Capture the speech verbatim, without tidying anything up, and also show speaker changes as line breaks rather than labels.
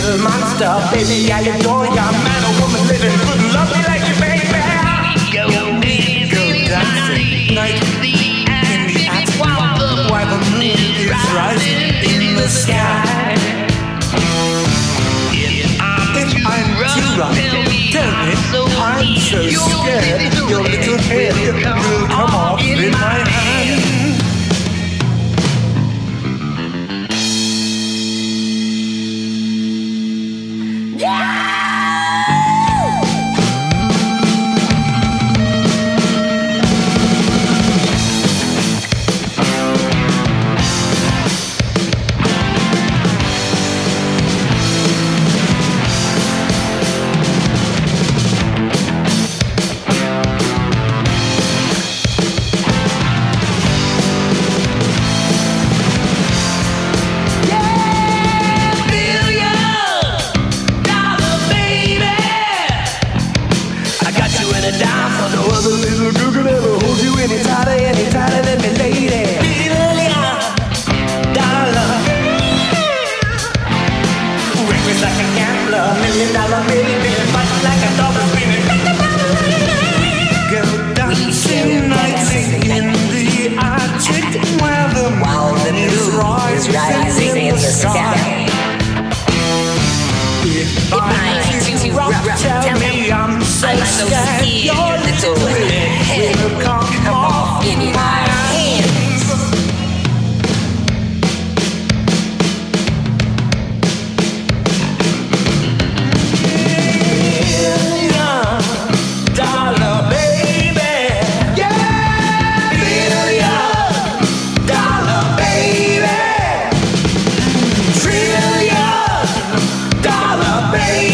little monster, baby, I adore ya. Man or woman living, couldn't love me like you, baby. Go, go dancing, night in the attic, while the moon is rising in the sky. If I'm too rough, tell me, I'm so scared. Your little head will come off in my hand.
Baby